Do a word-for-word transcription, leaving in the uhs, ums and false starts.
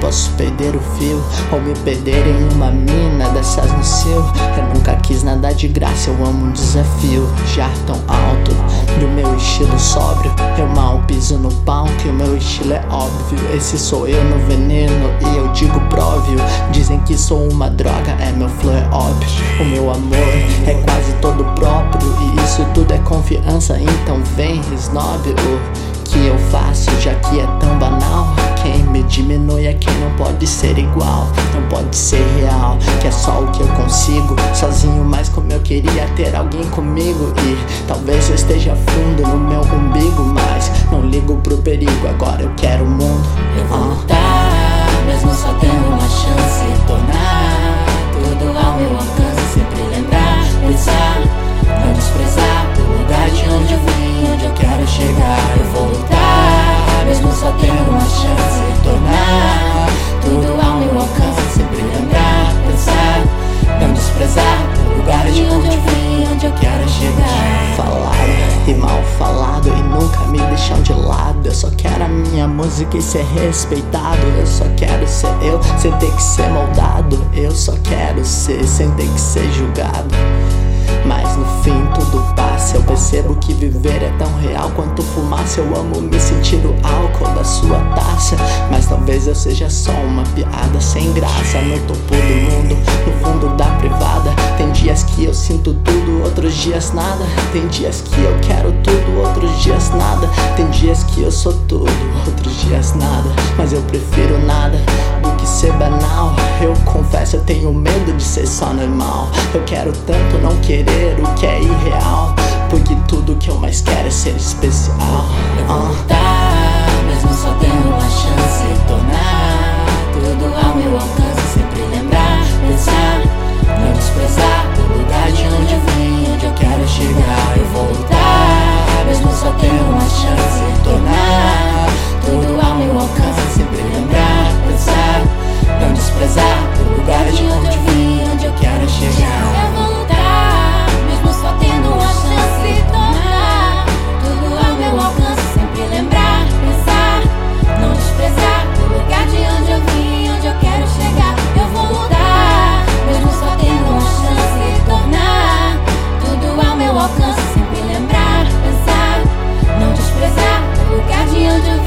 posso perder o fio ou me perder em uma mina dessas no cio. Eu nunca quis nada de graça, eu amo um desafio. Já tão alto e o meu estilo sóbrio, eu mal piso no palco e o meu estilo é óbvio. Esse sou eu no veneno e eu digo próprio. Dizem que sou uma droga, é meu flow é óbvio. O meu amor é quase todo próprio e isso tudo é confiança, então vem snob. O que eu faço já que é tão banal, quem me diminui é quem não pode ser igual, não pode ser real, que é só o que eu consigo sozinho, mas como eu queria ter alguém comigo. E talvez eu esteja fundo no meu umbigo, mas não ligo pro perigo, agora eu quero o mundo. Eu vou lutar, mesmo só tendo uma chance, tornar tudo ao meu alcance, sempre lembrar, pensar, não desprezar o lugar de onde eu vim, onde eu quero chegar. Eu vou lutar, mesmo só tendo uma chance, tornar tudo ao meu alcance, sempre lembrar, pensar, não desprezar o lugar de onde eu vim, onde eu quero chegar. Falaram e mal falado e nunca me deixam de lado. Eu só quero a minha música e ser respeitado. Eu só quero ser eu sem ter que ser moldado. Eu só quero ser sem ter que ser julgado. Mas no fim tudo passa, eu percebo que viver é tão real quanto fumaça. Eu amo me sentir o álcool da sua taça, mas talvez eu seja só uma piada sem graça. No topo do mundo, no fundo da privada, tem dias que eu sinto tudo, outros dias nada. Tem dias que eu quero tudo, outros dias nada. Tem dias que eu sou tudo, outros dias nada. Mas eu prefiro nada do que ser banal. Eu confesso, eu tenho medo de ser só normal. Eu quero tanto não querer o que é irreal, porque tudo que eu mais quero é ser especial. Eu vou lutar, mesmo só tendo uma chance, tornar tudo ao meu alcance, sempre lembrar, pensar, não desprezar o lugar de onde eu vim, onde eu quero chegar. Eu vou lutar, mesmo só tendo uma chance, tornar tudo ao meu alcance, sempre lembrar, pensar, não desprezar o lugar de onde eu vim, onde eu quero chegar. Eu vou lutar, mesmo só tendo uma chance, tornar tudo ao meu alcance, sempre lembrar, pensar, não desprezar o lugar de onde eu vim, onde eu quero chegar. Eu vou lutar, mesmo só tendo uma chance, tornar tudo ao meu alcance, sempre lembrar, pensar, não desprezar o lugar de onde eu vim.